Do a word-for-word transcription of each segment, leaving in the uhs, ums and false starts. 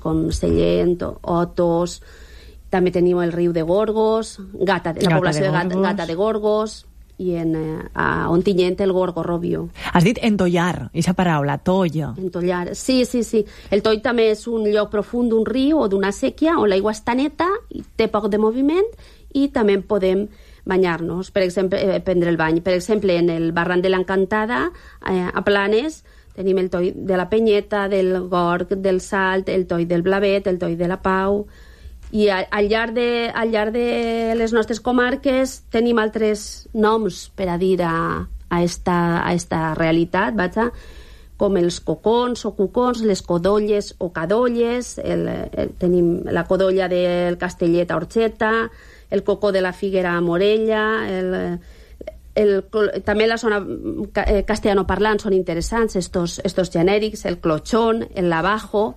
com Sellent, Otos, també tenim el riu de Gorgos, Gata, la Gata població de de Gata, Gorgos. Gata de Gorgos, i en, eh, a Ontinyent el Gorgorrobio. Has dit entollar, aquesta paraula, tolla. Entollar, sí, sí, sí. El Toll també és un lloc profund d'un riu o d'una sèquia on l'aigua està neta i té poc de moviment i també podem banyar-nos, per exemple, eh, prendre el bany. Per exemple, en el barranc de l'Encantada, eh, a Planes, tenim el Toll de la Penyeta, del Gorg, del Salt, el Toll del Blavet, el Toll de la Pau. I al, al, llarg de, al llarg de les nostres comarques tenim altres noms per a dir a, a, esta, a esta realitat, vaja, com els cocons o cucons, les codolles o cadolles, el, el, tenim la codolla del Castellet a Orxeta, el cocó de la Figuera a Morella, el, el, també la zona castellanoparlant són interessants, estos, estos genèrics, el clochón, el lavajo.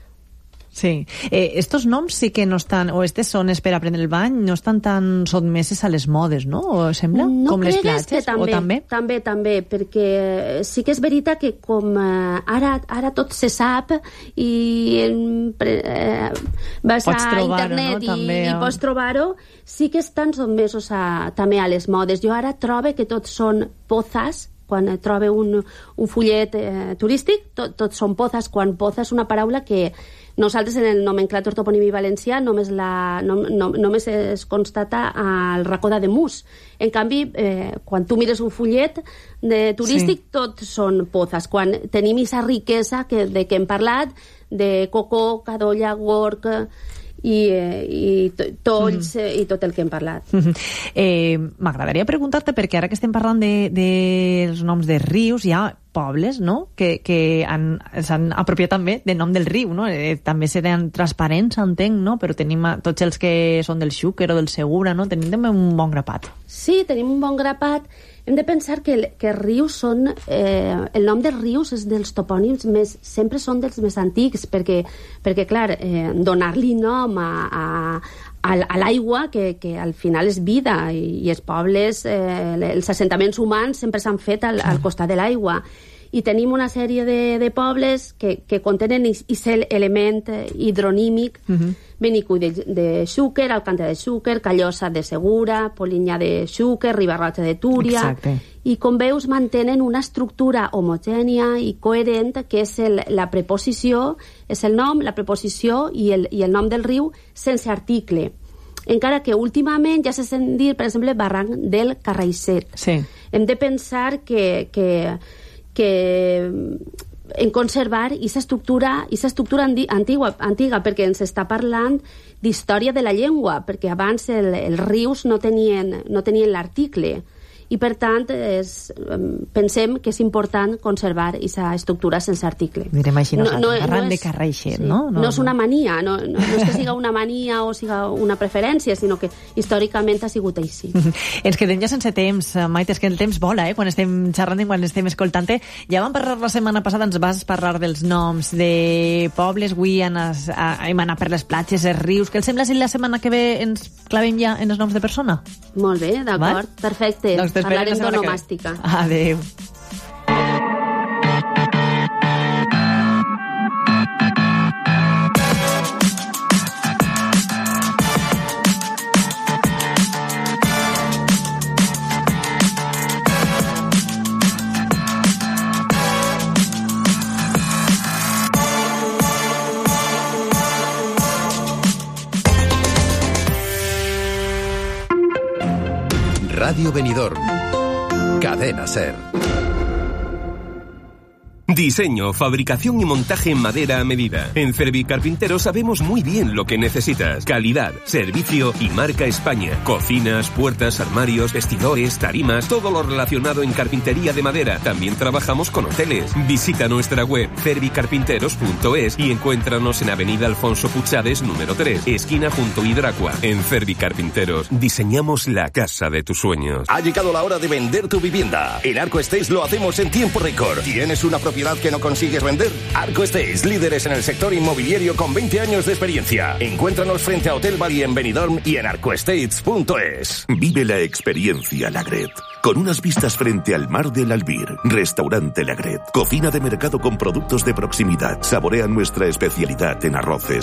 Sí. Eh, estos noms sí que no estan, o estes zones per a prendre el bany, no estan tan sotmeses a les modes, no? O sembla? No com les cregues que platges, també, o també? també, també, perquè sí que és veritat que com eh, ara, ara tot se sap i eh, vas Pots a trobar-ho, internet no? i, També, i pots trobar-ho, sí que estan sotmesos a, també a les modes. Jo ara trobo que tots són pozas, quan trobo un, un fullet eh, turístic, tot, tots són pozas, quan poza és una paraula que nosaltres en el nomenclàtor toponími valencià només, la, no, no, només es constata al racó d'Ademús. En canvi, eh, quan tu mires un fullet de turístic, sí, tots són pozas. Quan tenim aquesta riquesa que, de què hem parlat, de cocó, cadolla, gorg i, eh, i tolls, mm. i tot el que hem parlat. Mm-hmm. eh, M'agradaria preguntar-te, perquè ara que estem parlant dels de, de noms de rius, hi ha pobles, no?, que, que s'han apropiat també del nom del riu, no? Eh, també seran transparents, entenc, no? Però tenim a, tots els que són del Xúquer o del Segura, no? Tenim també un bon grapat. Sí, tenim un bon grapat. Hem de pensar que, que rius són... Eh, el nom dels rius és dels topònims més... Sempre són dels més antics, perquè, perquè clar, eh, donar-li nom a... a a l'aigua, que, que al final és vida, i, i els pobles, eh, els assentaments humans sempre s'han fet al, al costat de l'aigua. I tenim una sèrie de, de pobles que, que contenen aquest element hidronímic, uh-huh. Benicull de, de Xúquer, Alcàntera de Xúquer, Callosa de Segura, Polinyà de Xúquer, Riba-roja de Túria. Exacte. I com veus mantenen una estructura homogènia i coherent, que és el, la preposició, és el nom, la preposició i el, i el nom del riu sense article. Encara que últimament ja se sent dir, per exemple, barranc del Carraixer. Sí. Hem de pensar que, que, que en conservar aquesta estructura, aquesta estructura antiga, antiga, perquè ens està parlant d'història de la llengua, perquè abans el, els rius no tenien, no tenien l'article. I, per tant, és, pensem que és important conservar aquesta estructura sense article. Direm així nosaltres, no, no, barranc no de és, Carraixer, sí, no? No, no és una mania, no, no, no és que siga una mania o siga una preferència, sinó que històricament ha sigut així. Ens quedem ja sense temps, Maite, és que el temps vola, eh? Quan estem xerrant i quan estem escoltant-te. Ja vam parlar la setmana passada, ens vas parlar dels noms de pobles, avui hem anat per les platges, els rius. Què et sembla si la setmana que ve ens clavem ja en els noms de persona? Molt bé, d'acord, perfecte. Doncs parlarem d'onomàstica. Adéu. Radio Benidorm. Cadena SER. Diseño, fabricación y montaje en madera a medida. En Cervi Carpinteros sabemos muy bien lo que necesitas. Calidad, servicio y marca España. Cocinas, puertas, armarios, vestidores, tarimas, todo lo relacionado en carpintería de madera. También trabajamos con hoteles. Visita nuestra web cervicarpinteros punto es y encuéntranos en Avenida Alfonso Puchades, número tres, esquina junto a Hidracua. En Cervi Carpinteros diseñamos la casa de tus sueños. Ha llegado la hora de vender tu vivienda. En Arco Estates lo hacemos en tiempo récord. ¿Tienes una propiedad que no consigues vender? Arco Estates, líderes en el sector inmobiliario con veinte años de experiencia. Encuéntranos frente a Hotel Valle en Benidorm y en arco estates punto es. Vive la experiencia Lagret, con unas vistas frente al mar del Albir. Restaurante Lagret, cocina de mercado con productos de proximidad. Saborea nuestra especialidad en arroces,